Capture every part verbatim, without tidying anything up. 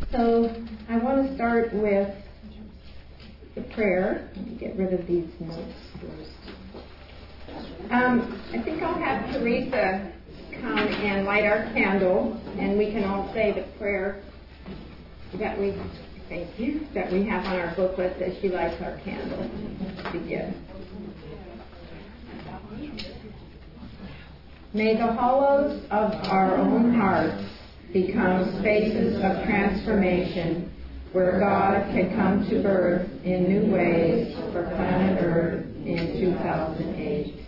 So I want to start with the prayer. Let me get rid of these notes first. Um, I think I'll have Teresa come and light our candle, and we can all say the prayer that we thank you that we have on our booklet as she lights our candle. Let's begin. May the hollows of our own hearts become spaces of transformation where God can come to birth in new ways for planet Earth in two thousand eight.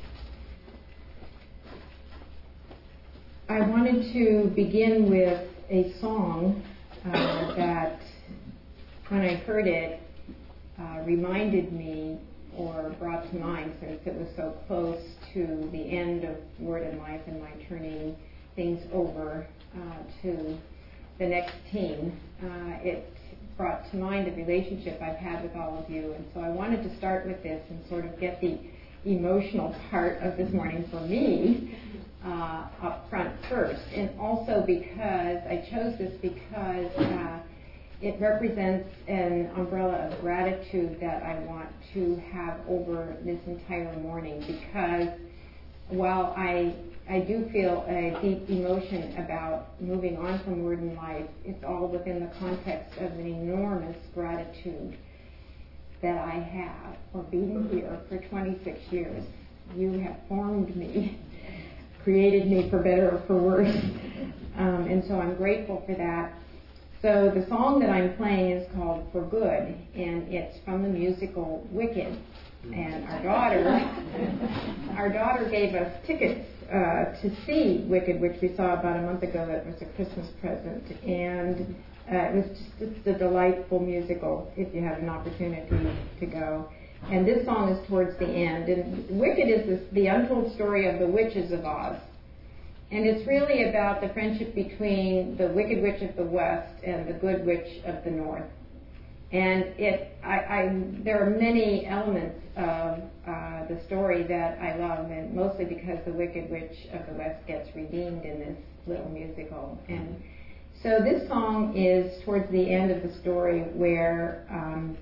I wanted to begin with a song uh, that, when I heard it, uh, reminded me or brought to mind, since it was so close to the end of Word and Life and my turning things over uh, to the next team. Uh, it brought to mind the relationship I've had with all of you, and so I wanted to start with this and sort of get the emotional part of this morning for me uh, up front first, and also because I chose this because uh, it represents an umbrella of gratitude that I want to have over this entire morning, because while I I do feel a deep emotion about moving on from Word and Life, it's all within the context of an enormous gratitude that I have for being here for twenty-six years. You have formed me, created me for better or for worse, um, and so I'm grateful for that. So the song that I'm playing is called For Good, and it's from the musical Wicked. And our daughter, our daughter gave us tickets uh, to see Wicked, which we saw about a month ago. It was a Christmas present, and uh, it was just it's a delightful musical if you have an opportunity to go. And this song is towards the end. And Wicked is this, the untold story of the witches of Oz. And it's really about the friendship between the Wicked Witch of the West and the Good Witch of the North. And it, I, I, there are many elements of uh, the story that I love, and mostly because the Wicked Witch of the West gets redeemed in this little musical. And so this song is towards the end of the story where um,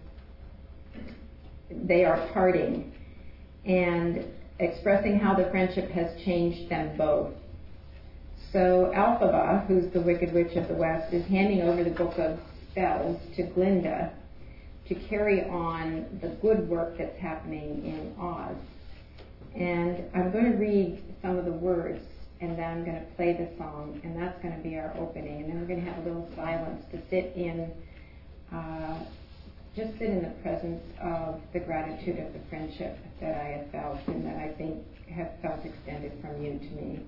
they are parting and expressing how the friendship has changed them both. So Elphaba, who's the Wicked Witch of the West, is handing over the book of spells to Glinda to carry on the good work that's happening in Oz. And I'm going to read some of the words, and then I'm going to play the song, and that's going to be our opening. And then we're going to have a little silence to sit in, uh, just sit in the presence of the gratitude of the friendship that I have felt and that I think have felt extended from you to me.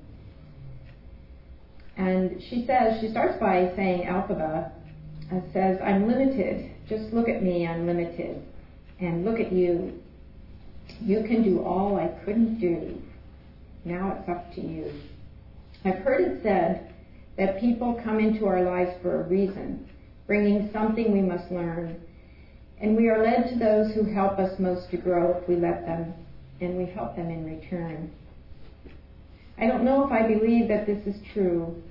And she says, she starts by saying, Elphaba uh, says, I'm limited. Just look at me, I'm limited. And look at you. You can do all I couldn't do. Now it's up to you. I've heard it said that people come into our lives for a reason, bringing something we must learn. And we are led to those who help us most to grow if we let them, and we help them in return. I don't know if I believe that this is true,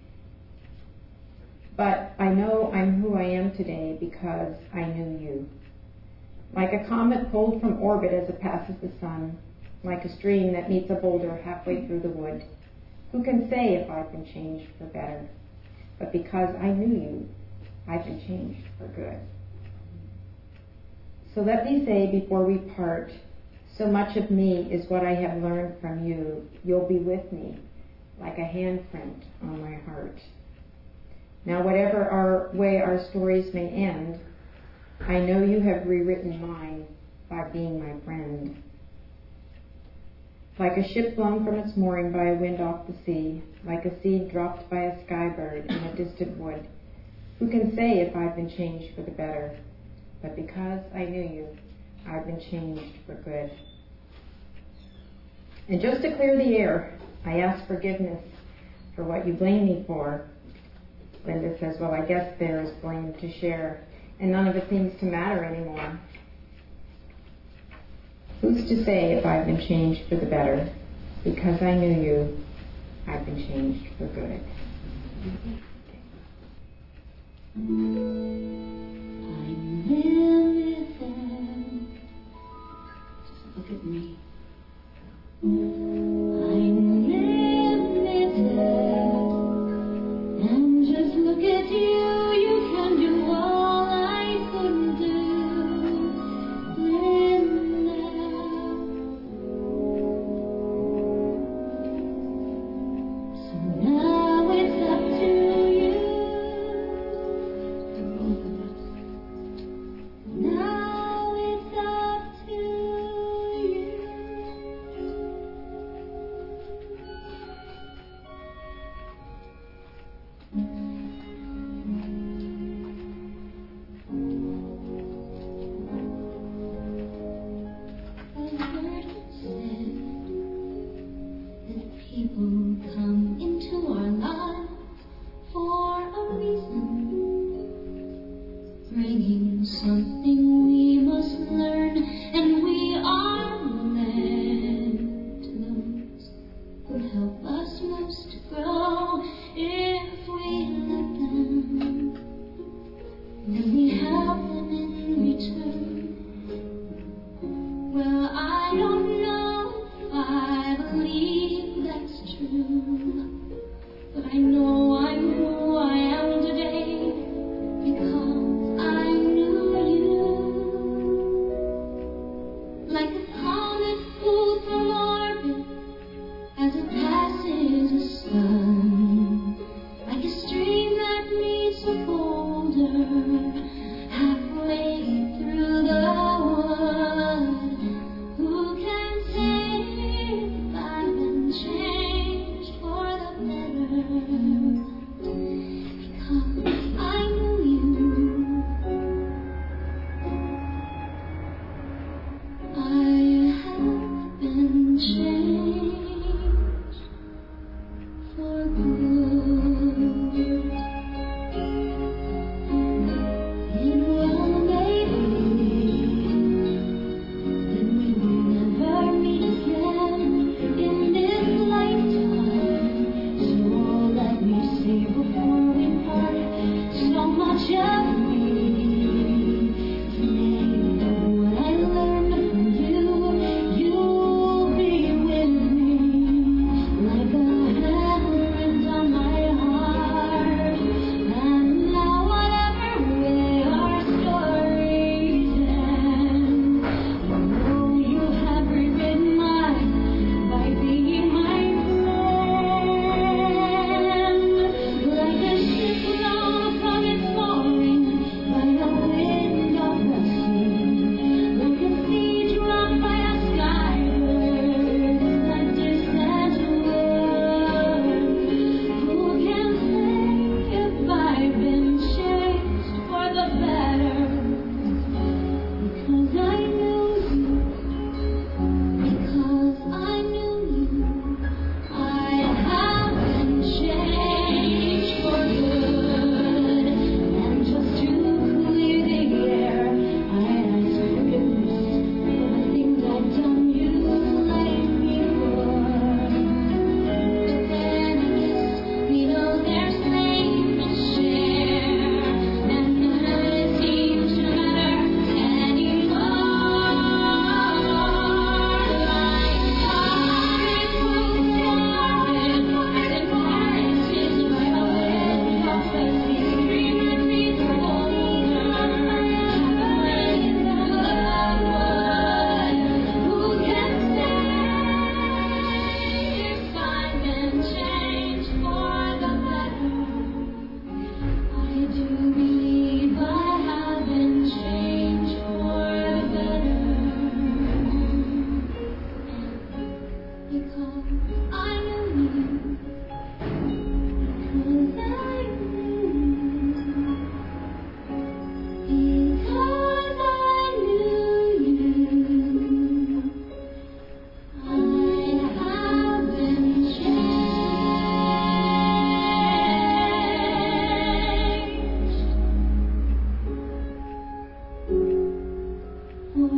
but I know I'm who I am today because I knew you. Like a comet pulled from orbit as it passes the sun, like a stream that meets a boulder halfway through the wood. Who can say if I've been changed for better? But because I knew you, I've been changed for good. So let me say before we part, so much of me is what I have learned from you. You'll be with me, like a handprint on my heart. Now, whatever our way our stories may end, I know you have rewritten mine by being my friend. Like a ship blown from its mooring by a wind off the sea, like a seed dropped by a skybird in a distant wood. Who can say if I've been changed for the better? But because I knew you, I've been changed for good. And just to clear the air, I ask forgiveness for what you blame me for. Linda says, well, I guess there is blame to share, and none of it seems to matter anymore. Who's to say if I've been changed for the better? Because I knew you, I've been changed for good. something we must learn, and we are led to those who help us most to grow if we let them. And we have them in return. Well, I don't know if I believe that's true, but I know I'm who I am today because I knew you. Like a comet pulled from orbit as it passes the sun, like a stream that meets a boulder halfway through the wood. Who can say if I've been changed for the better? Because I knew you. I have been changed for good. And well, maybe then we will never meet again in this lifetime. So let me say before we part, so much of me today. What I learned from you, you'll be with me like a hand on my heart. And now whatever way our stories end, you know you have rewritten mine by being my friend. Like a ship blown from its mooring by a wind of the sea, like a seed dropped by a skybird in a distant wood. Who can say if I've been changed for the better? Because I knew you. Because I knew you. I have been changed for good. And just to clear the air, I ask forgiveness for the things I've done you blame me for. But then I guess we know there's things to share, and none of it seems to matter anymore. Like concrete pulled from orbit and passes by a wind of the sea, stream that meets a boulder halfway through the wood. Who can say if I've been changed for the better? I do believe I have been changed for the better. Because I knew you. Because I knew you. Because I knew you. I have been changed for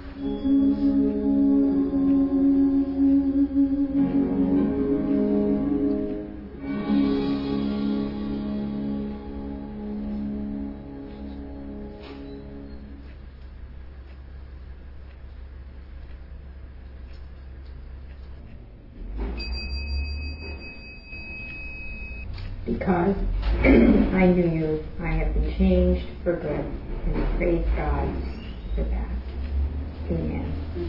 Because I knew you, I have been changed for good, and I praise God for that. Amen.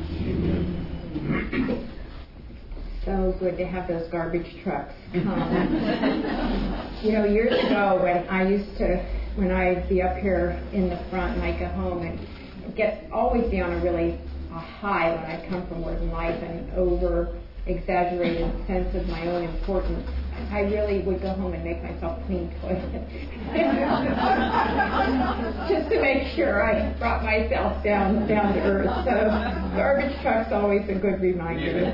So good to have those garbage trucks come. You know, years ago when I used to, when I'd be up here in the front and I'd go home and get always be on a really a high when I'd come from work in life and over exaggerated sense of my own importance. I really would go home and make myself clean toilet just to make sure I brought myself down down to earth. So garbage truck's always a good reminder.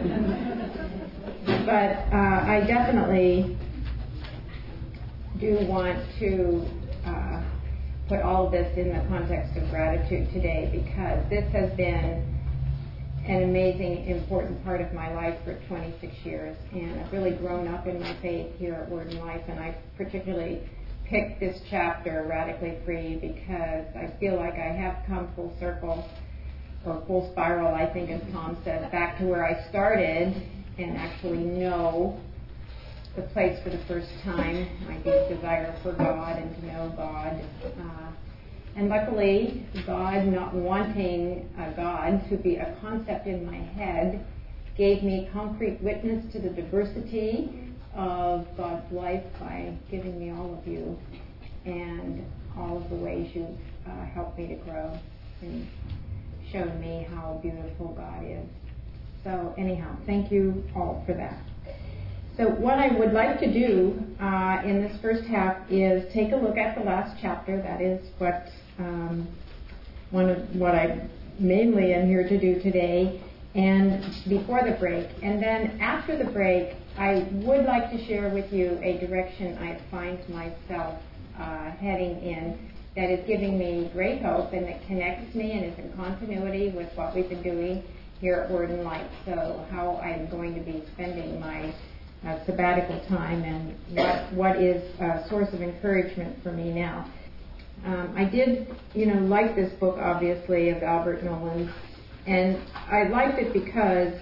But uh, I definitely do want to uh, put all of this in the context of gratitude today, because this has been an amazing, important part of my life for twenty-six years, and I've really grown up in my faith here at Word and Life, and I particularly picked this chapter, Radically Free, because I feel like I have come full circle, or full spiral, I think, as Tom said, back to where I started, and actually know the place for the first time, my deep desire for God and to know God. Uh, and luckily, God, not wanting a God to be a concept in my head, gave me concrete witness to the diversity of God's life by giving me all of you and all of the ways you've uh, helped me to grow and shown me how beautiful God is. So anyhow, thank you all for that. So what I would like to do uh, in this first half is take a look at the last chapter. That is what um, one of what I mainly am here to do today, and before the break. And then after the break, I would like to share with you a direction I find myself uh, heading in that is giving me great hope and that connects me and is in continuity with what we've been doing here at Word and Light. So how I'm going to be spending my uh, sabbatical time and what, what is a source of encouragement for me now. Um, I did, you know, like this book, obviously, of Albert Nolan, and I liked it because,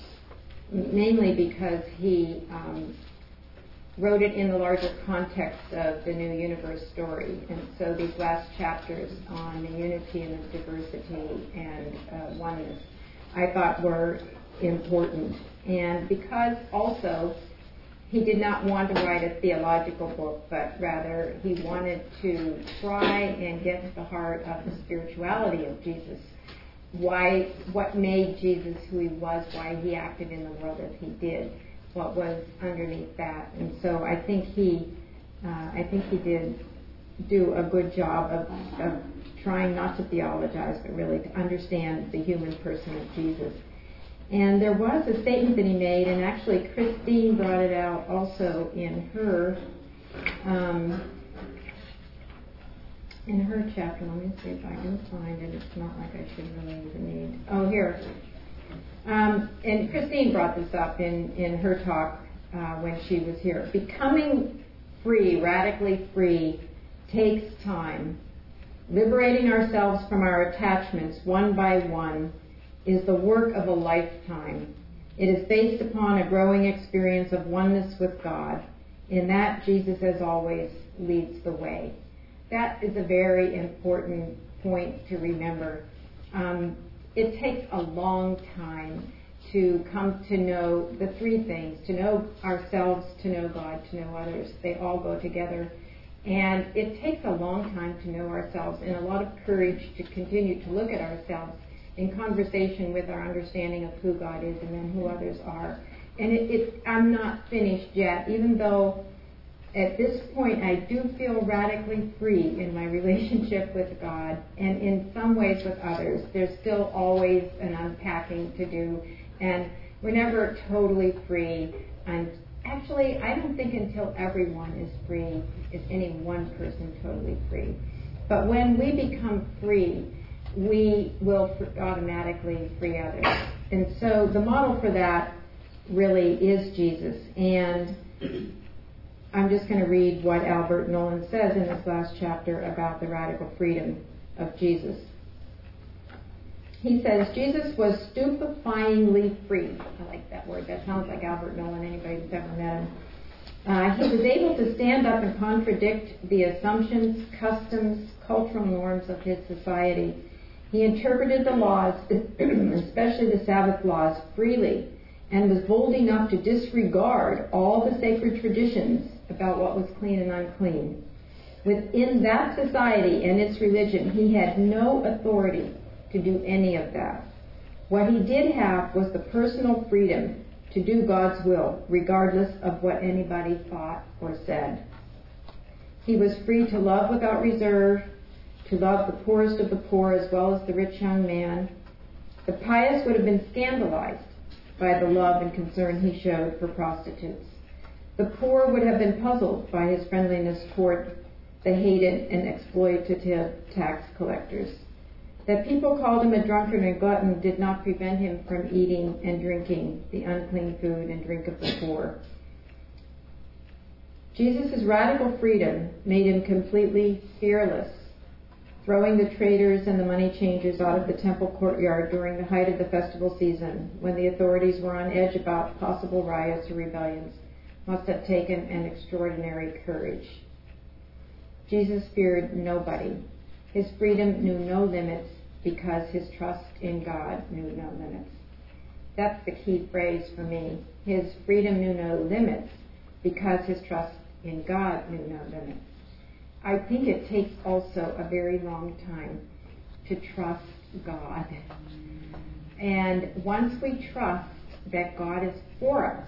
mainly because he um, wrote it in the larger context of the New Universe story. And so these last chapters on the unity and the diversity and uh, oneness, I thought were important. And because also he did not want to write a theological book, but rather he wanted to try and get to the heart of the spirituality of Jesus. Why, what made Jesus who he was, why he acted in the world as he did, what was underneath that. And so I think he, uh, I think he did do a good job of, of trying not to theologize, but really to understand the human person of Jesus. And there was a statement that he made, and actually Christine brought it out also in her um, in her chapter. Let me see if I can find it. It's not like I should really even need. Oh, here. Um, and Christine brought this up in, in her talk uh, when she was here. Becoming free, radically free, takes time. Liberating ourselves from our attachments one by one is the work of a lifetime. It is based upon a growing experience of oneness with God. In that, Jesus, as always, leads the way. That is a very important point to remember. Um, it takes a long time to come to know the three things, to know ourselves, to know God, to know others. They all go together. And it takes a long time to know ourselves and a lot of courage to continue to look at ourselves in conversation with our understanding of who God is and then who others are. And it, it, I'm not finished yet, even though at this point I do feel radically free in my relationship with God and in some ways with others. There's still always an unpacking to do, and we're never totally free. And actually, I don't think until everyone is free is any one person totally free. But when we become free, we will automatically free others. And so the model for that really is Jesus. And I'm just going to read what Albert Nolan says in this last chapter about the radical freedom of Jesus. He says, Jesus was stupefyingly free. I like that word. That sounds like Albert Nolan, anybody who's ever met him. Uh, he was able to stand up and contradict the assumptions, customs, cultural norms of his society. He interpreted the laws, especially the Sabbath laws, freely, and was bold enough to disregard all the sacred traditions about what was clean and unclean. Within that society and its religion, he had no authority to do any of that. What he did have was the personal freedom to do God's will, regardless of what anybody thought or said. He was free to love without reserve, to love the poorest of the poor as well as the rich young man. The pious would have been scandalized by the love and concern he showed for prostitutes. The poor would have been puzzled by his friendliness toward the hated and exploitative tax collectors. That people called him a drunkard and a glutton did not prevent him from eating and drinking the unclean food and drink of the poor. Jesus' radical freedom made him completely fearless, throwing the traders and the money changers out of the temple courtyard during the height of the festival season, when the authorities were on edge about possible riots or rebellions, must have taken an extraordinary courage. Jesus feared nobody. His freedom knew no limits because his trust in God knew no limits. That's the key phrase for me. His freedom knew no limits because his trust in God knew no limits. I think it takes also a very long time to trust God. And once we trust that God is for us,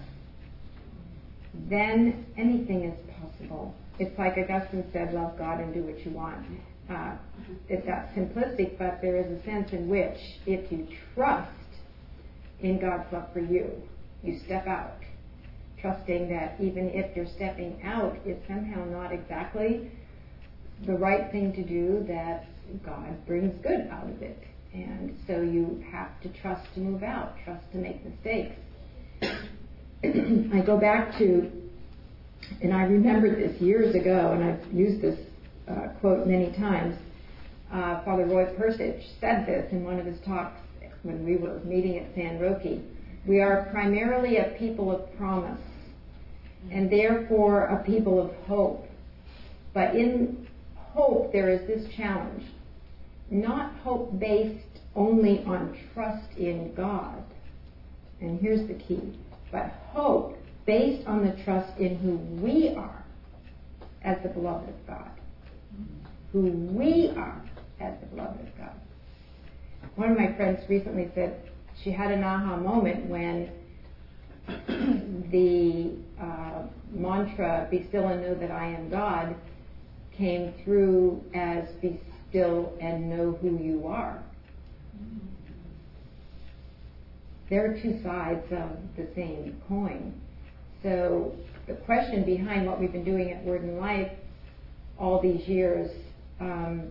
then anything is possible. It's like Augustine said, love God and do what you want. Uh, it's that simplistic, but there is a sense in which if you trust in God's love for you, you step out, trusting that even if you're stepping out is somehow not exactly the right thing to do, that God brings good out of it. And so you have to trust to move out, trust to make mistakes. I go back to, and I remember this years ago, and I've used this uh, quote many times. Uh, Father Roy Persich said this in one of his talks when we were meeting at San Roque. We are primarily a people of promise, and therefore a people of hope. But in hope, there is this challenge. Not hope based only on trust in God. And here's the key. But hope based on the trust in who we are as the beloved of God. Who we are as the beloved of God. One of my friends recently said she had an aha moment when the uh, mantra, be still and know that I am God, came through as be still and know who you are. There are two sides of the same coin. So the question behind what we've been doing at Word and Life all these years, um,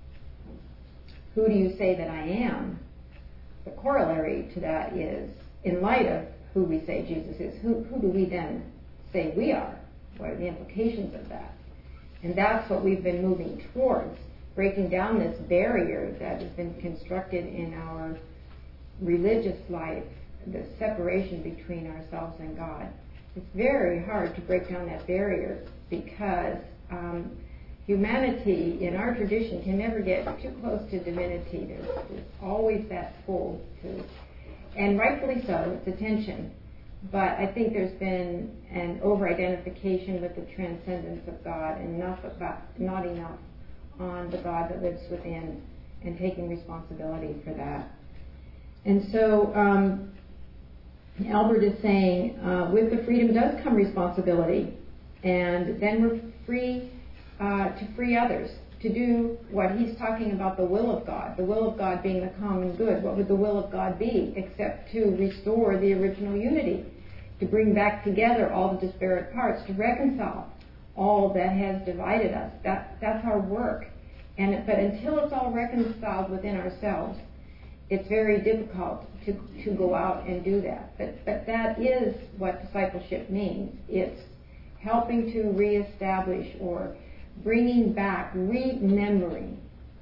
who do you say that I am? The corollary to that is, in light of who we say Jesus is, who, who do we then say we are? What are the implications of that? And that's what we've been moving towards, breaking down this barrier that has been constructed in our religious life, the separation between ourselves and God. It's very hard to break down that barrier because um, humanity in our tradition can never get too close to divinity. There's, there's always that pull to, and rightfully so, it's a tension. But I think there's been an over-identification with the transcendence of God, and enough about, not enough on the God that lives within, and taking responsibility for that. And so um, Albert is saying, uh, with the freedom does come responsibility, and then we're free uh, to free others, to do what he's talking about, the will of God, the will of God being the common good. What would the will of God be except to restore the original unity, to bring back together all the disparate parts, to reconcile all that has divided us? That, that's our work. And but until it's all reconciled within ourselves, it's very difficult to, to go out and do that. But, but that is what discipleship means. It's helping to reestablish or bringing back, remembering,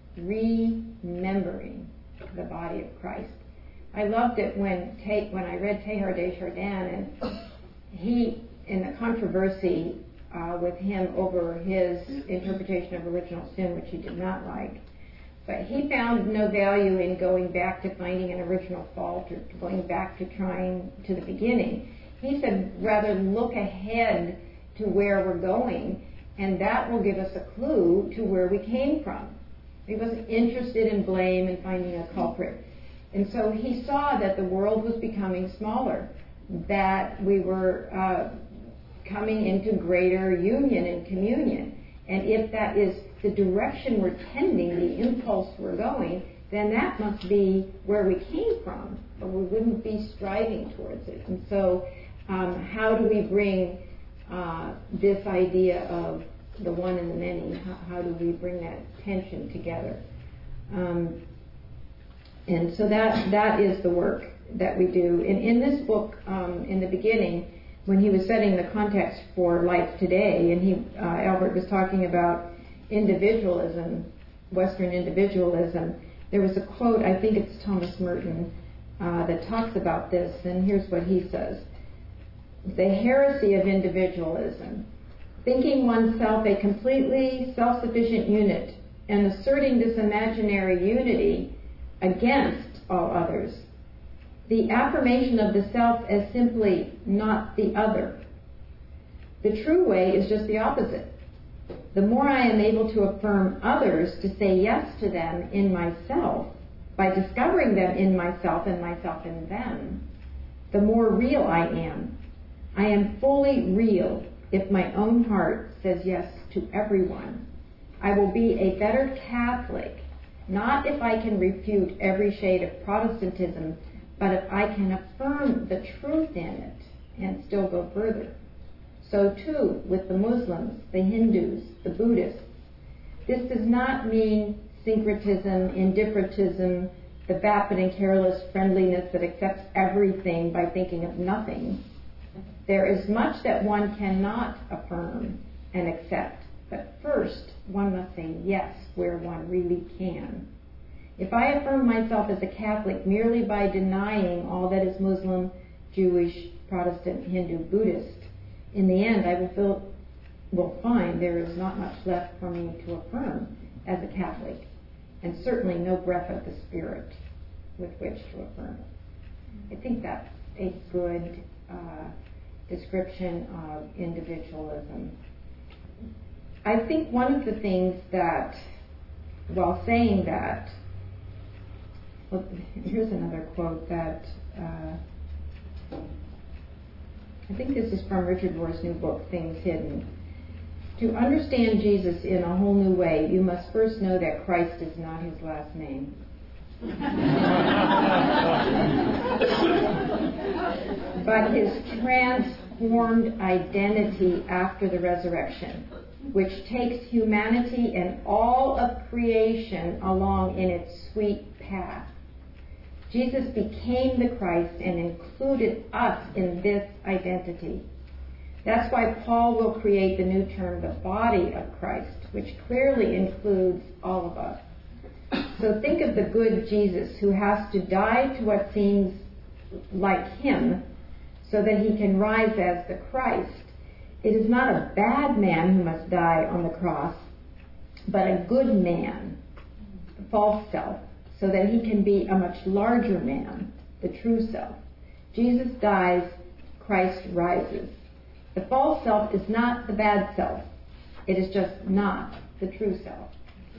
remembering the body of Christ. I loved it when Te, when I read Teilhard de Chardin, and he, in the controversy uh, with him over his interpretation of original sin, which he did not like, but he found no value in going back to finding an original fault or going back to trying to the beginning. He said, rather look ahead to where we're going, and that will give us a clue to where we came from. He wasn't interested in blame and finding a culprit. And so he saw that the world was becoming smaller, that we were uh, coming into greater union and communion. And if that is the direction we're tending, the impulse we're going, then that must be where we came from, or we wouldn't be striving towards it. And so um, how do we bring uh, this idea of the one and the many. How, how do we bring that tension together? Um, and so that that is the work that we do. In, in this book, um, in the beginning, when he was setting the context for life today, and he uh, Albert was talking about individualism, Western individualism, there was a quote, I think it's Thomas Merton, uh, that talks about this, and here's what he says. The heresy of individualism, thinking oneself a completely self-sufficient unit and asserting this imaginary unity against all others. The affirmation of the self as simply not the other. The true way is just the opposite. The more I am able to affirm others, to say yes to them in myself, by discovering them in myself and myself in them, the more real I am. I am fully real if my own heart says yes to everyone. I will be a better Catholic, not if I can refute every shade of Protestantism, but if I can affirm the truth in it and still go further. So too with the Muslims, the Hindus, the Buddhists. This does not mean syncretism, indifferentism, the vapid and careless friendliness that accepts everything by thinking of nothing. There is much that one cannot affirm and accept, but first one must say yes where one really can. If I affirm myself as a Catholic merely by denying all that is Muslim, Jewish, Protestant, Hindu, Buddhist, in the end I will feel, will find there is not much left for me to affirm as a Catholic, and certainly no breath of the Spirit with which to affirm it. I think that's a good uh, description of individualism. I think one of the things that, while saying that, well, here's another quote that uh, I think this is from Richard Rohr's new book, Things Hidden. To understand Jesus in a whole new way, you must first know that Christ is not his last name. But his transformed identity after the resurrection, which takes humanity and all of creation along in its sweet path. Jesus became the Christ and included us in this identity. That's why Paul will create the new term, the body of Christ, which clearly includes all of us. So think of the good Jesus who has to die to what seems like him so that he can rise as the Christ. It is not a bad man who must die on the cross, but a good man, the false self, so that he can be a much larger man, the true self. Jesus dies, Christ rises. The false self is not the bad self. It is just not the true self.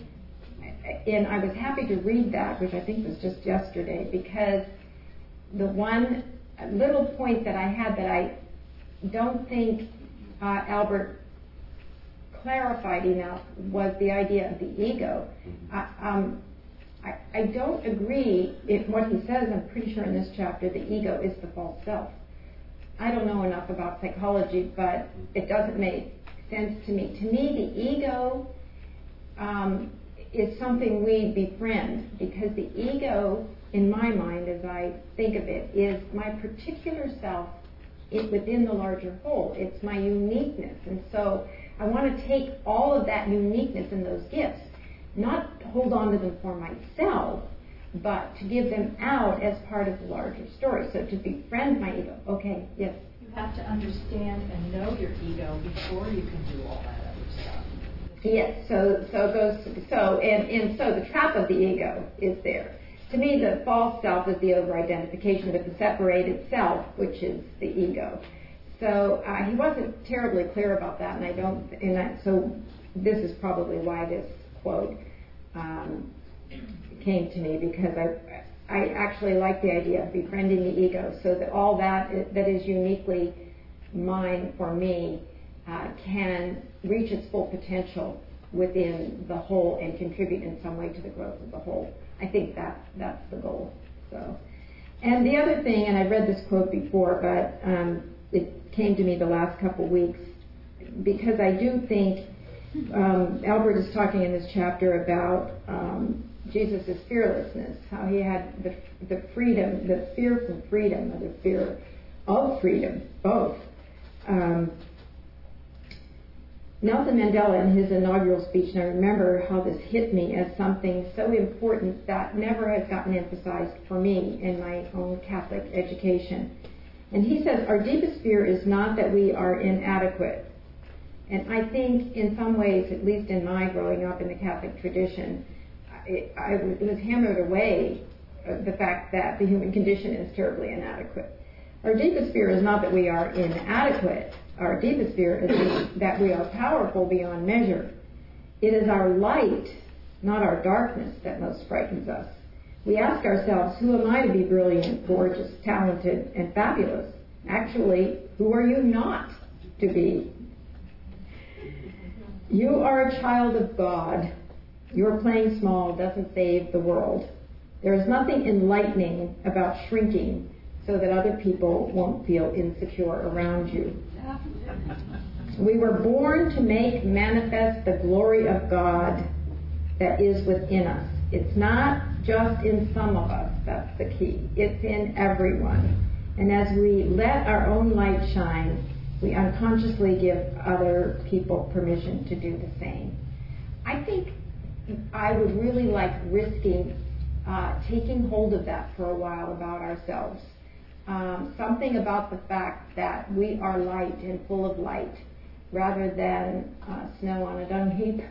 And I was happy to read that, which I think was just yesterday, because the one little point that I had that I don't think uh, Albert clarified enough was the idea of the ego. Uh, um, I, I don't agree if what he says, I'm pretty sure in this chapter, the ego is the false self. I don't know enough about psychology, but it doesn't make sense to me. To me, the ego um, is something we befriend, because the ego, in my mind, as I think of it, is my particular self it, within the larger whole. It's my uniqueness. And so I want to take all of that uniqueness and those gifts, not hold on to them for myself, but to give them out as part of the larger story. So to befriend my ego. Okay, yes? You have to understand and know your ego before you can do all that other stuff. Yes, so so it goes so and, and so the trap of the ego is there. To me, the false self is the over-identification with the separated self, which is the ego. So uh, he wasn't terribly clear about that, and I don't. And I, so this is probably why this quote um, came to me, because I I actually like the idea of befriending the ego, so that all that is, that is uniquely mine for me uh, can reach its full potential within the whole and contribute in some way to the growth of the whole. I think that that's the goal. So, and the other thing, and I've read this quote before, but um, it came to me the last couple weeks, because I do think um, Albert is talking in this chapter about um, Jesus' fearlessness, how he had the, the freedom, the fear from freedom, or the fear of freedom, both. Um, Nelson Mandela, in his inaugural speech, and I remember how this hit me as something so important that never has gotten emphasized for me in my own Catholic education. And he says, our deepest fear is not that we are inadequate. And I think in some ways, at least in my growing up in the Catholic tradition, it, I, it was hammered away, uh, the fact that the human condition is terribly inadequate. Our deepest fear is not that we are inadequate. Our deepest fear is that we are powerful beyond measure. It is our light, not our darkness, that most frightens us. We ask ourselves, who am I to be brilliant, gorgeous, talented, and fabulous? Actually, who are you not to be? You are a child of God. Your playing small doesn't save the world. There is nothing enlightening about shrinking so that other people won't feel insecure around you. We were born to make manifest the glory of God that is within us. It's not just in some of us, that's the key. It's in everyone. And as we let our own light shine, we unconsciously give other people permission to do the same. I think I would really like risking uh, taking hold of that for a while about ourselves. Um, something about the fact that we are light and full of light rather than uh, snow on a dung heap.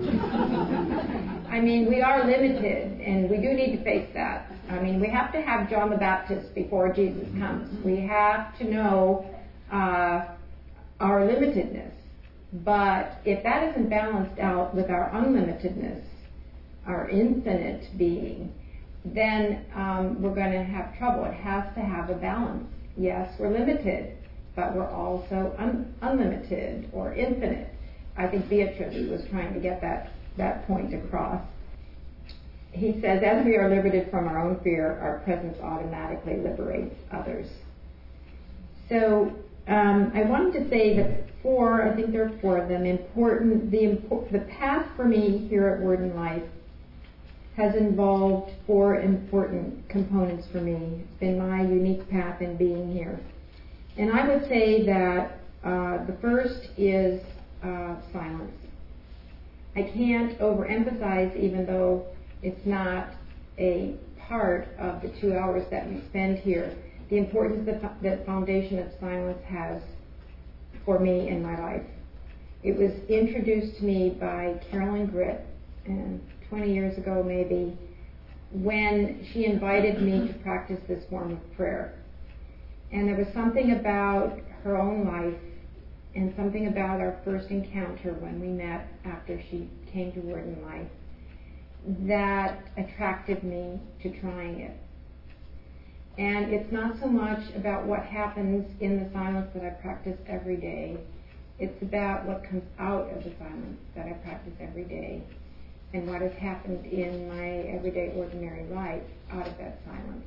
I mean, we are limited, and we do need to face that. I mean, we have to have John the Baptist before Jesus comes. We have to know uh, our limitedness. But if that isn't balanced out with our unlimitedness, our infinite being, then um, we're going to have trouble. It has to have a balance. Yes, we're limited, but we're also un- unlimited or infinite. I think Beatrice was trying to get that, that point across. He says, as we are liberated from our own fear, our presence automatically liberates others. So um, I wanted to say that four, I think there are four of them, important. The, impo- the path for me here at Word and Life has involved four important components for me. It's been my unique path in being here. And I would say that uh, the first is uh, silence. I can't overemphasize, even though it's not a part of the two hours that we spend here, the importance that the foundation of silence has for me in my life. It was introduced to me by Carolyn Gritt, and twenty years ago maybe, when she invited me to practice this form of prayer. And there was something about her own life and something about our first encounter when we met after she came to Word and Life that attracted me to trying it. And it's not so much about what happens in the silence that I practice every day. It's about what comes out of the silence that I practice every day and what has happened in my everyday, ordinary life out of that silence.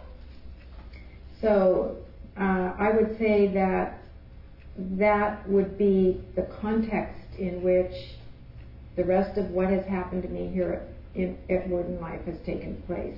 So uh, I would say that that would be the context in which the rest of what has happened to me here at, in, at Word and Life has taken place.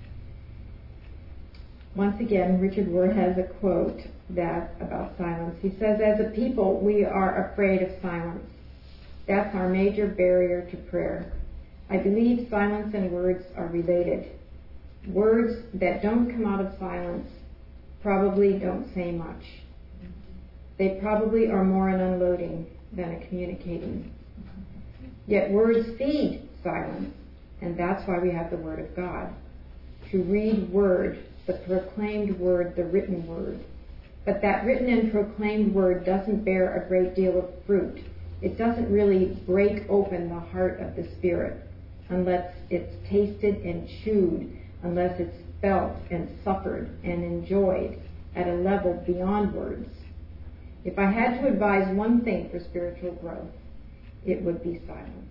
Once again, Richard Rohr has a quote that about silence. He says, as a people, we are afraid of silence. That's our major barrier to prayer. I believe silence and words are related. Words that don't come out of silence probably don't say much. They probably are more an unloading than a communicating. Yet words feed silence, and that's why we have the Word of God. To read Word, the proclaimed Word, the written Word. But that written and proclaimed Word doesn't bear a great deal of fruit. It doesn't really break open the heart of the Spirit unless it's tasted and chewed, unless it's felt and suffered and enjoyed at a level beyond words. If I had to advise one thing for spiritual growth, it would be silence.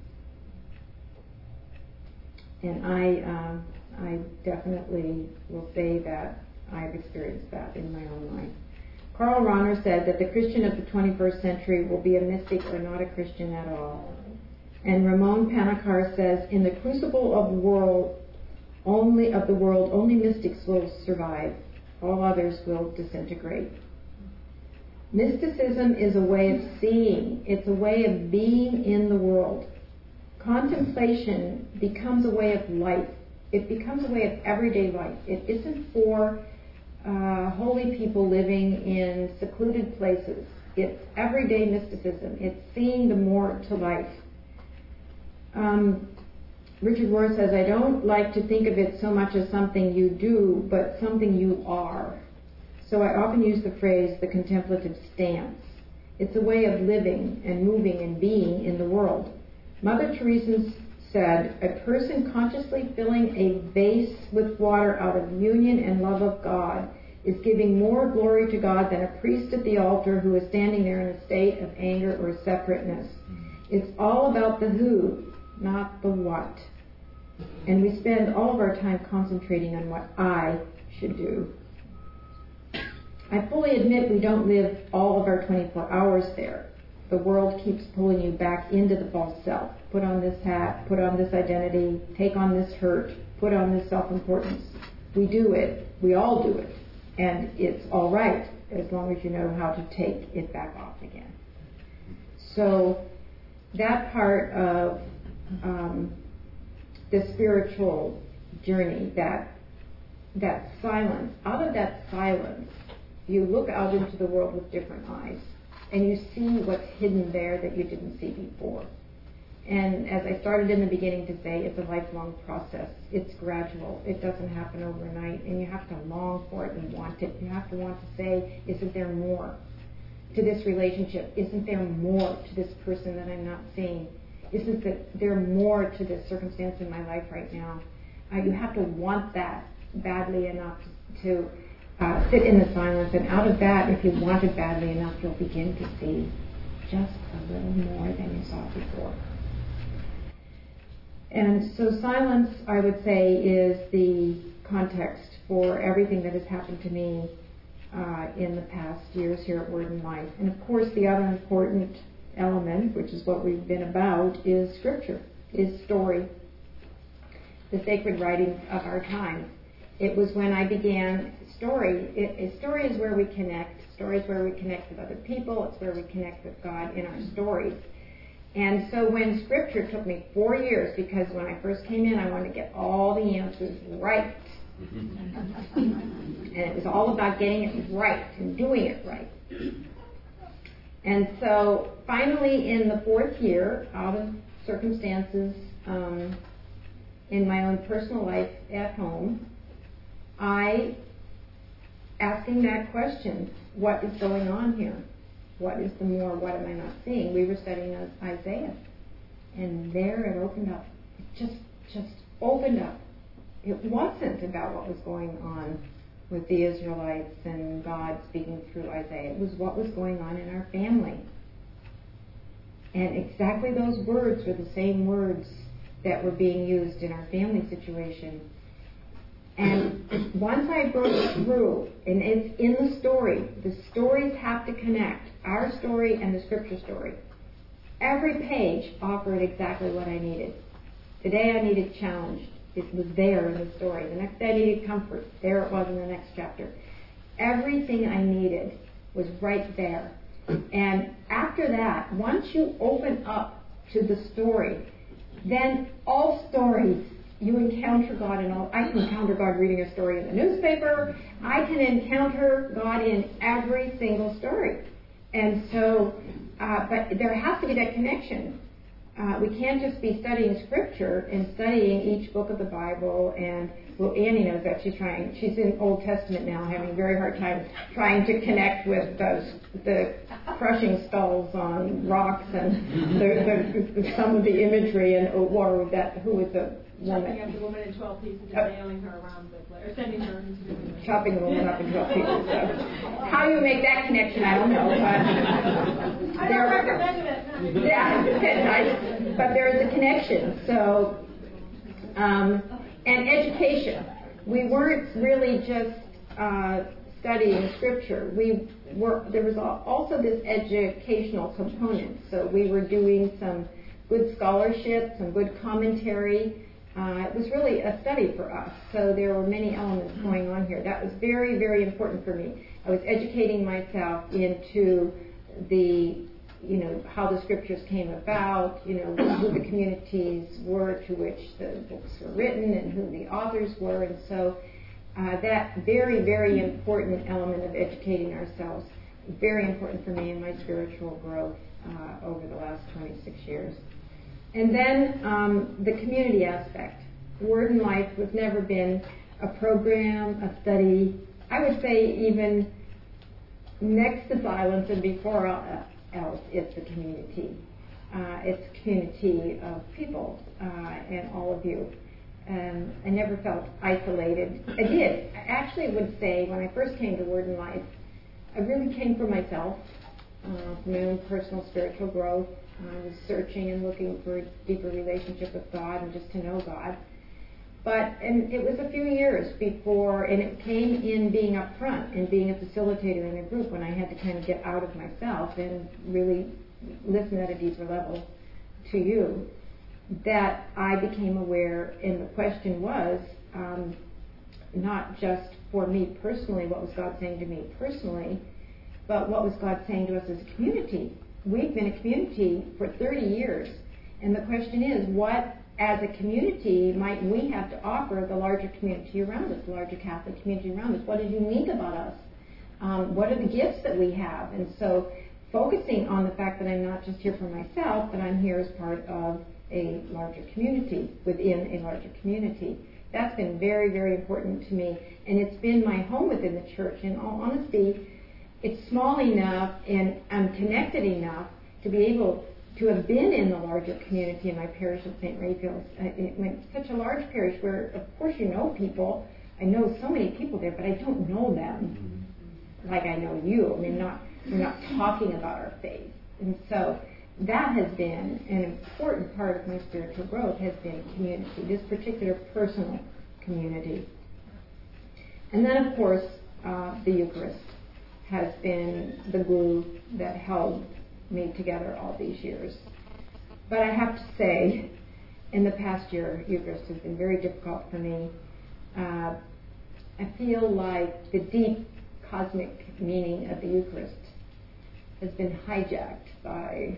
And I, um, I definitely will say that I've experienced that in my own life. Karl Rahner said that the Christian of the twenty-first century will be a mystic or not a Christian at all. And Ramon Panakar says, in the crucible of world, only of the world, only mystics will survive. All others will disintegrate. Mysticism is a way of seeing. It's a way of being in the world. Contemplation becomes a way of life. It becomes a way of everyday life. It isn't for uh, holy people living in secluded places. It's everyday mysticism. It's seeing the more to life. Um, Richard Rohr says, I don't like to think of it so much as something you do, but something you are. So I often use the phrase, the contemplative stance. It's a way of living and moving and being in the world. Mother Teresa said, a person consciously filling a vase with water out of union and love of God is giving more glory to God than a priest at the altar who is standing there in a state of anger or separateness. It's all about the who, not the what. And we spend all of our time concentrating on what I should do. I fully admit we don't live all of our twenty-four hours there. The world keeps pulling you back into the false self. Put on this hat, put on this identity, take on this hurt, put on this self-importance. We do it. We all do it. And it's all right as long as you know how to take it back off again. So that part of um, the spiritual journey, that that silence, out of that silence, you look out into the world with different eyes. And you see what's hidden there that you didn't see before. And as I started in the beginning to say, it's a lifelong process. It's gradual. It doesn't happen overnight. And you have to long for it and want it. You have to want to say, isn't there more to this relationship? Isn't there more to this person that I'm not seeing? Isn't there more to this circumstance in my life right now? Uh, you have to want that badly enough to Uh, sit in the silence, and out of that, if you want it badly enough, you'll begin to see just a little more than you saw before. And so silence, I would say, is the context for everything that has happened to me uh, in the past years here at Word and Life. And of course, the other important element, which is what we've been about, is Scripture, is story, the sacred writings of our time. It was when I began story. It, it, story is where we connect. Story is where we connect with other people. It's where we connect with God in our stories. And so when Scripture took me four years, because when I first came in, I wanted to get all the answers right. And it was all about getting it right and doing it right. And so finally in the fourth year, out of circumstances um, in my own personal life at home, I, asking that question, what is going on here? What is the more? What am I not seeing? We were studying Isaiah, and there it opened up. It just, just opened up. It wasn't about what was going on with the Israelites and God speaking through Isaiah. It was what was going on in our family. And exactly those words were the same words that were being used in our family situation. And once I broke through, and it's in the story, the stories have to connect, our story and the Scripture story. Every page offered exactly what I needed. Today I needed challenge. It was there in the story. The next day I needed comfort. There it was in the next chapter. Everything I needed was right there. And after that, once you open up to the story, then all stories, you encounter God in all. I can encounter God reading a story in the newspaper. I can encounter God in every single story. And so, uh, but there has to be that connection. Uh, we can't just be studying Scripture and studying each book of the Bible. And, well, Annie knows that. She's trying. She's in Old Testament now, having a very hard time trying to connect with those, the crushing skulls on rocks and the, the, some of the imagery and or that who was the woman. Chopping up the woman in twelve pieces and nailing her around the place, or sending her into the Chopping the woman up in twelve pieces. So. How you make that connection, I don't know. But I don't recommend it. Yeah, I, but there is a connection. So, um, and education. We weren't really just uh, studying Scripture. We were. There was also this educational component. So we were doing some good scholarship, some good commentary. Uh, it was really a study for us, so there were many elements going on here. That was very, very important for me. I was educating myself into the, you know, how the scriptures came about, you know, who the communities were to which the books were written and who the authors were, and so uh, that very, very important element of educating ourselves, very important for me in my spiritual growth uh, over the last twenty-six years. And then um, the community aspect. Word and Life has never been a program, a study. I would say even next to silence and before else, it's the community. Uh, it's a community of people uh, and all of you. Um, I never felt isolated. I did. I actually would say when I first came to Word and Life, I really came for myself, uh, for my own personal spiritual growth. I was searching and looking for a deeper relationship with God and just to know God. But and it was a few years before, and it came in being up front and being a facilitator in a group when I had to kind of get out of myself and really listen at a deeper level to you, that I became aware, and the question was um, not just for me personally, what was God saying to me personally, but what was God saying to us as a community. We've been a community for thirty years, and the question is, what as a community might we have to offer the larger community around us, the larger Catholic community around us? What is unique about us? Um, what are the gifts that we have? And so focusing on the fact that I'm not just here for myself, but I'm here as part of a larger community, within a larger community. That's been very, very important to me, and it's been my home within the church. In all honesty, it's small enough and I'm connected enough to be able to have been in the larger community in my parish of Saint Raphael's. It went such a large parish where, of course, you know people. I know so many people there, but I don't know them like I know you. I mean, not we're not talking about our faith, and so that has been an important part of my spiritual growth. Has been community, this particular personal community, and then of course uh, the Eucharist has been the glue that held me together all these years. But I have to say, in the past year, Eucharist has been very difficult for me. Uh, I feel like the deep cosmic meaning of the Eucharist has been hijacked by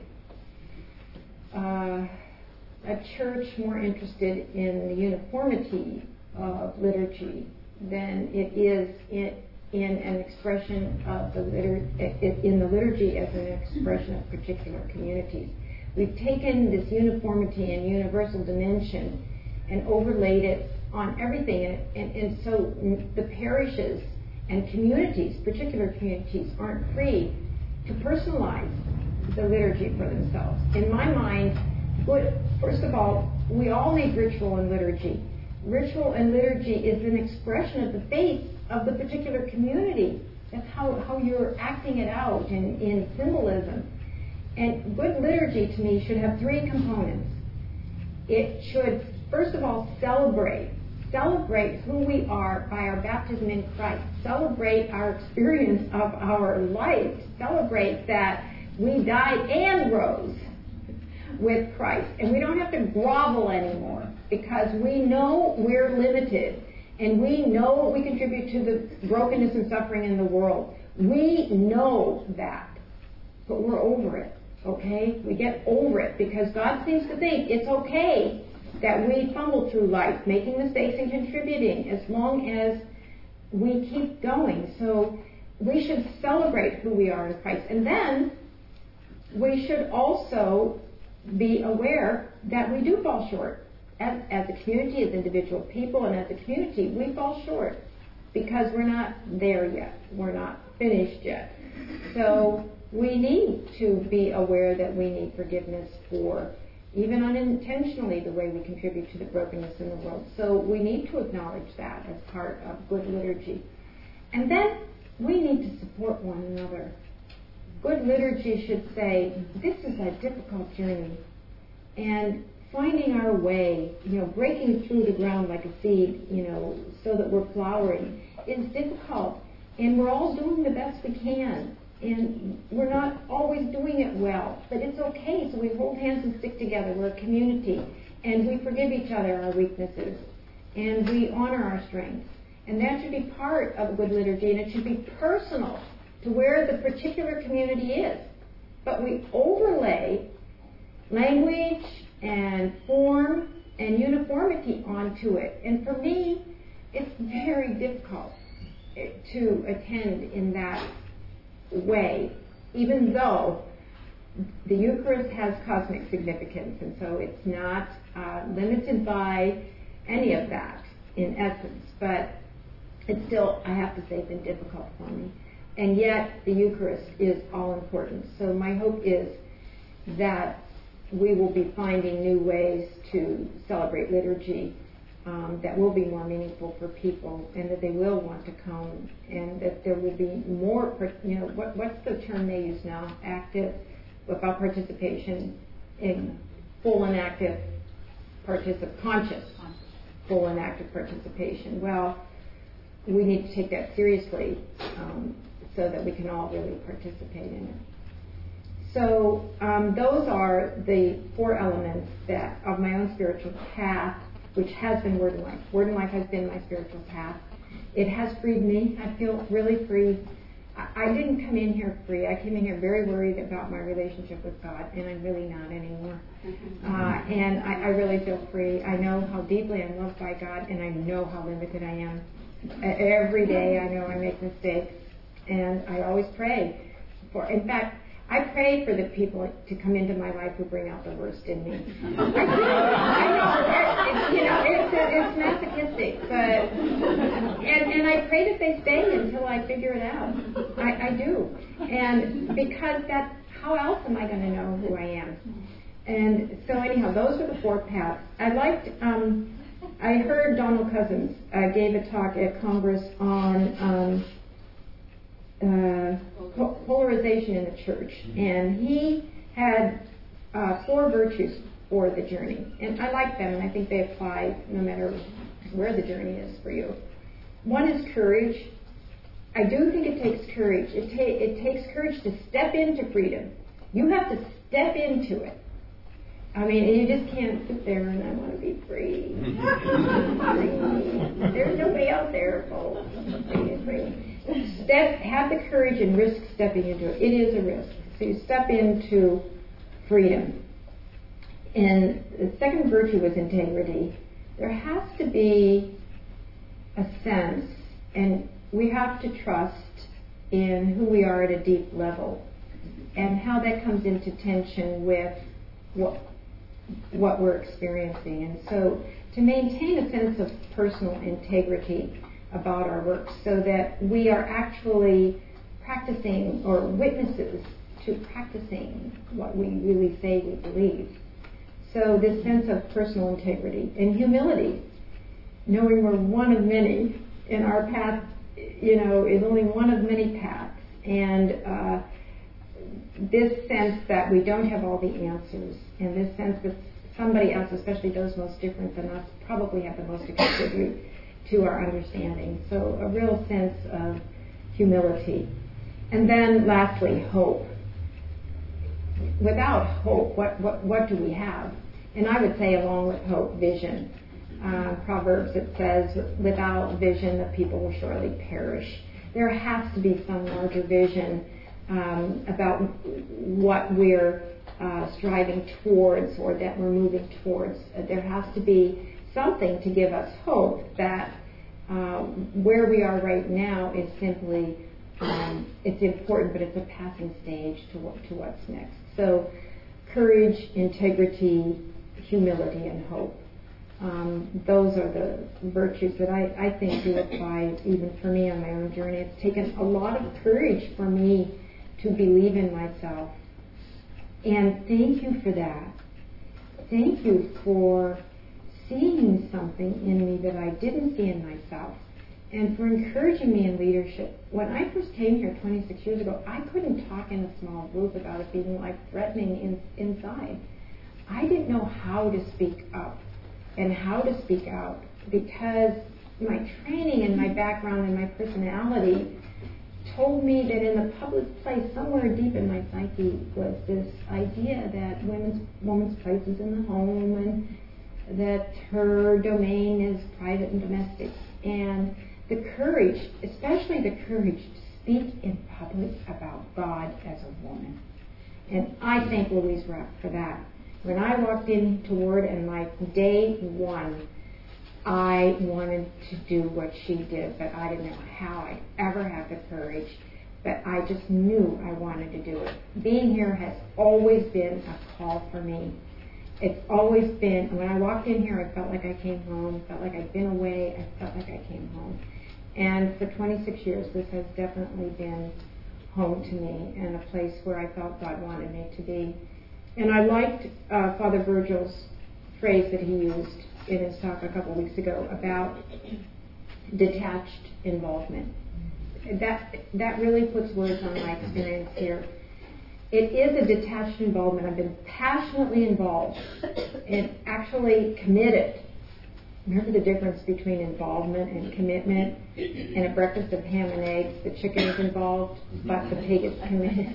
uh, a church more interested in the uniformity of liturgy than it is in in an expression of the litur- in the liturgy as an expression of particular communities. We've taken this uniformity and universal dimension and overlaid it on everything, and, and, and so the parishes and communities, particular communities, aren't free to personalize the liturgy for themselves. In my mind, first of all, we all need ritual and liturgy. Ritual and liturgy is an expression of the faith of the particular community. That's how, how you're acting it out in, in symbolism. And good liturgy to me should have three components. It should, first of all, celebrate. Celebrate who we are by our baptism in Christ. Celebrate our experience of our life. Celebrate that we died and rose with Christ. And we don't have to grovel anymore because we know we're limited. And we know what we contribute to the brokenness and suffering in the world. We know that. But we're over it, okay? We get over it because God seems to think it's okay that we fumble through life, making mistakes and contributing, as long as we keep going. So we should celebrate who we are in Christ. And then we should also be aware that we do fall short. As, as a community, as individual people, and as a community, we fall short because we're not there yet. We're not finished yet. So we need to be aware that we need forgiveness for, even unintentionally, the way we contribute to the brokenness in the world. So we need to acknowledge that as part of good liturgy. And then we need to support one another. Good liturgy should say, this is a difficult journey. And finding our way, you know, breaking through the ground like a seed, you know, so that we're flowering is difficult. And we're all doing the best we can. and we're not always doing it well, but it's okay. So we hold hands and stick together. We're a community, and we forgive each other our weaknesses, and we honor our strengths. And that should be part of a good liturgy, and it should be personal to where the particular community is. But we overlay language and form and uniformity onto it. And for me, it's very difficult to attend in that way, even though the Eucharist has cosmic significance, and so it's not uh, limited by any of that in essence. But it's still, I have to say, been difficult for me. And yet the Eucharist is all important. So my hope is that we will be finding new ways to celebrate liturgy um, that will be more meaningful for people, and that they will want to come, and that there will be more, you know, what, what's the term they use now? Active, about participation in full and active particip- conscious, full and active participation. Well, we need to take that seriously um, so that we can all really participate in it. So um, those are the four elements that of my own spiritual path, which has been Word and Life. Word and Life has been my spiritual path. It has freed me. I feel really free. I, I didn't come in here free. I came in here very worried about my relationship with God, and I'm really not anymore. Uh, and I, I really feel free. I know how deeply I'm loved by God, and I know how limited I am. Every day I know I make mistakes, and I always pray for, in fact, I pray for the people to come into my life who bring out the worst in me. I do. I know, it, you know, it's, it's masochistic, but, and, and I pray that they stay until I figure it out. I, I do. And because that's, how else am I going to know who I am? And so anyhow, those are the four paths. I liked, um, I heard Donald Cousins uh, gave a talk at Congress on um, uh, po- polarization in the church, and he had uh, four virtues for the journey, and I like them, and I think they apply no matter where the journey is for you. One is courage. I do think it takes courage. It, ta- it takes courage to step into freedom. You have to step into it. I mean, you just can't sit there and I want to be free. free. There's nobody out there, folks. Free, free. Step, have the courage and risk stepping into it. It is a risk. So you step into freedom. And the second virtue was integrity. There has to be a sense, and we have to trust in who we are at a deep level, and how that comes into tension with what what we're experiencing. And so to maintain a sense of personal integrity about our work, so that we are actually practicing, or witnesses to practicing what we really say we believe. So this sense of personal integrity and humility, knowing we're one of many, and our path, you know, is only one of many paths, and uh, this sense that we don't have all the answers, and this sense that somebody else, especially those most different than us, probably have the most to contribute to our understanding. So a real sense of humility. And then lastly, hope. Without hope, what, what, what do we have? And I would say, along with hope, vision. Uh, Proverbs, it says, without vision the people will surely perish. There has to be some larger vision um, about what we're uh, striving towards, or that we're moving towards. Uh, there has to be something to give us hope that uh, where we are right now is simply, um, it's important, but it's a passing stage to, what, to what's next. So courage, integrity, humility, and hope. Um, those are the virtues that I, I think do apply even for me on my own journey. It's taken a lot of courage for me to believe in myself. And thank you for that. Thank you for seeing something in me that I didn't see in myself, and for encouraging me in leadership. When I first came here twenty-six years ago, I couldn't talk in a small group about it being life-threatening in, inside. I didn't know how to speak up and how to speak out, because my training and my background and my personality told me that in the public place, somewhere deep in my psyche, was this idea that women's woman's place is in the home and that her domain is private and domestic. And the courage, especially the courage to speak in public about God as a woman. And I thank Louise Rapp for that. When I walked into Word and like day one, I wanted to do what she did, but I didn't know how I'd ever have the courage. But I just knew I wanted to do it. Being here has always been a call for me. It's always been, when I walked in here, I felt like I came home, felt like I'd been away, I felt like I came home. And for twenty-six years, this has definitely been home to me and a place where I felt God wanted me to be. And I liked uh, Father Virgil's phrase that he used in his talk a couple of weeks ago about detached involvement. That that really puts words on my experience here. It is a detached involvement. I've been passionately involved and actually committed. Remember the difference between involvement and commitment? In a breakfast of ham and eggs, the chicken is involved, but the pig is committed.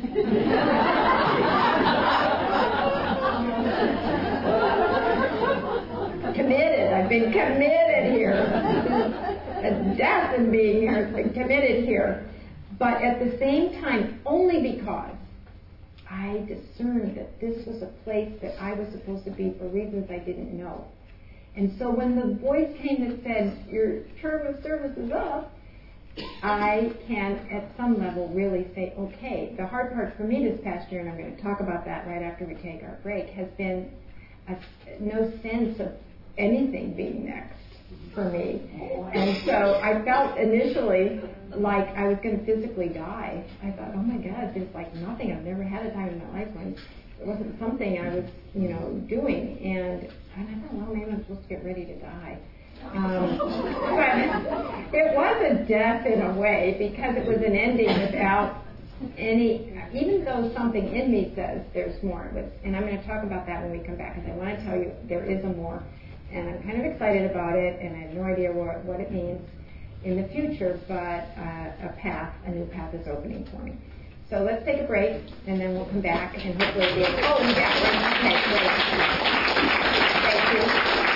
Committed. I've been committed here. A death in being here. I've been committed here. But at the same time, only because I discerned that this was a place that I was supposed to be for reasons I didn't know. And so when the voice came that said, your term of service is up, I can, at some level, really say, okay. The hard part for me this past year, and I'm going to talk about that right after we take our break, has been a, no sense of anything being next for me. And so I felt initially like I was going to physically die. I thought, oh my God, there's like nothing. I've never had a time in my life when it wasn't something I was, you know, doing. And I thought, well, maybe I'm supposed to get ready to die. Um, but it was a death in a way because it was an ending without any, even though something in me says there's more. It was, and I'm going to talk about that when we come back because I want to tell you there is a more. And I'm kind of excited about it, and I have no idea what, what it means in the future, but uh, a path, a new path is opening for me. So let's take a break, and then we'll come back, and hopefully be able to... Oh, yeah, okay, great. Thank you.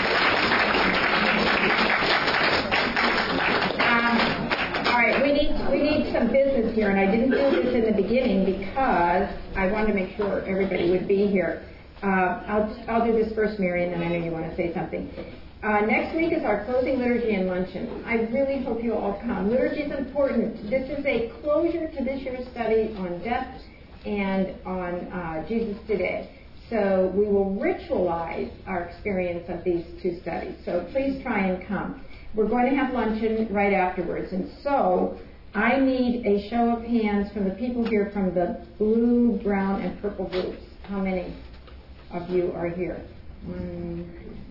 Um, all right, we need, we need some business here, and I didn't do this in the beginning because I wanted to make sure everybody would be here. Uh, I'll, I'll do this first, Mary, and then I know you want to say something. Uh, next week is our closing liturgy and luncheon. I really hope you all come. Liturgy is important. This is a closure to this year's study on death and on uh, Jesus Today. So we will ritualize our experience of these two studies. So please try and come. We're going to have luncheon right afterwards. And so I need a show of hands from the people here from the blue, brown, and purple groups. How many of you are here? One.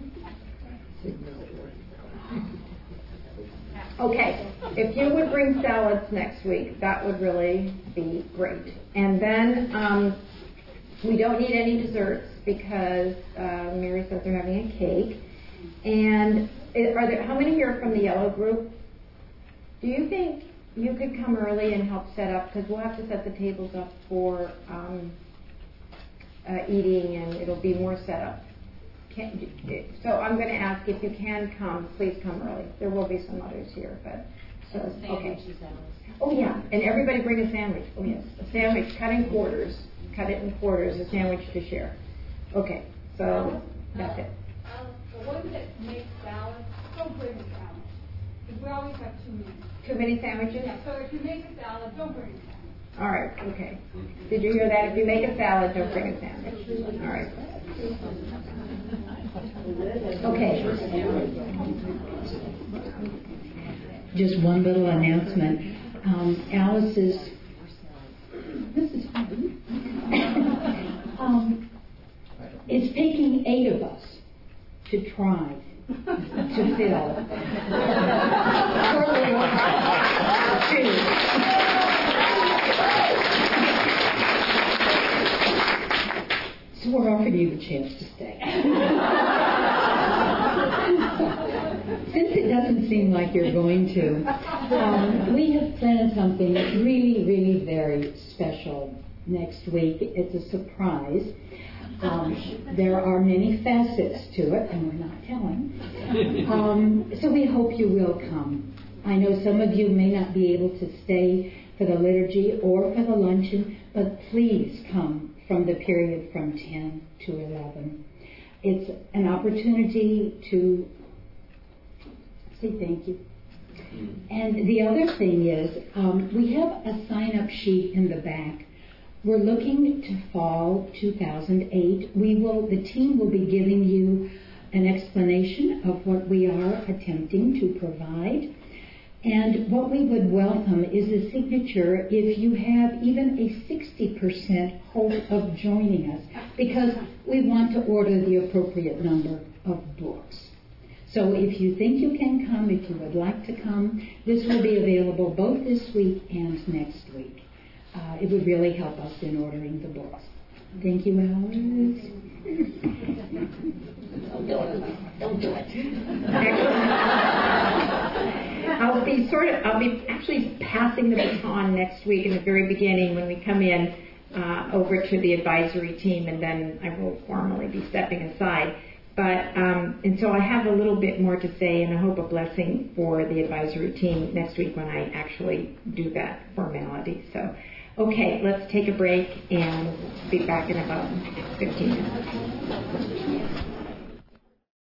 Okay, if you would bring salads next week, that would really be great. And then um, we don't need any desserts because uh, Mary says they're having a cake. And it, are there? How many here are from the yellow group? Do you think you could come early and help set up? Because we'll have to set the tables up for um, uh, eating, and it'll be more set up. Can, so I'm going to ask if you can come, please come early. There will be some others here, but so okay. Oh yeah, and everybody bring a sandwich. Oh yes, a sandwich cut in quarters. Cut it in quarters, a sandwich to share. Okay, so that's it. Um, the one that makes salads, don't bring a salad because we always have too many. Too many sandwiches? Yeah. So if you make a salad, don't bring a sandwich. All right. Okay. Did you hear that? If you make a salad, don't bring a sandwich. All right. Okay. Just one little announcement. Um, Alice's. This is fun. um, it's taking eight of us to try to fill. So we're offering you the chance to stay. Since it doesn't seem like you're going to, um, we have planned something really, really very special next week. It's a surprise. Um, there are many facets to it, and we're not telling. Um, so we hope you will come. I know some of you may not be able to stay for the liturgy or for the luncheon, but please come from the period from ten to eleven. It's an opportunity to say thank you. And the other thing is, um, we have a sign-up sheet in the back. We're looking to fall two thousand eight. We will, the team will be giving you an explanation of what we are attempting to provide. And what we would welcome is a signature if you have even a sixty percent hope of joining us, because we want to order the appropriate number of books. So if you think you can come, if you would like to come, this will be available both this week and next week. Uh, it would really help us in ordering the books. Thank you, Alice. Don't do it. Don't do it. I'll be sort of, I'll be actually passing the baton next week in the very beginning when we come in uh, over to the advisory team, and then I will formally be stepping aside. But, um, and so I have a little bit more to say, and I hope a blessing for the advisory team next week when I actually do that formality. So, okay, let's take a break and be back in about fifteen minutes.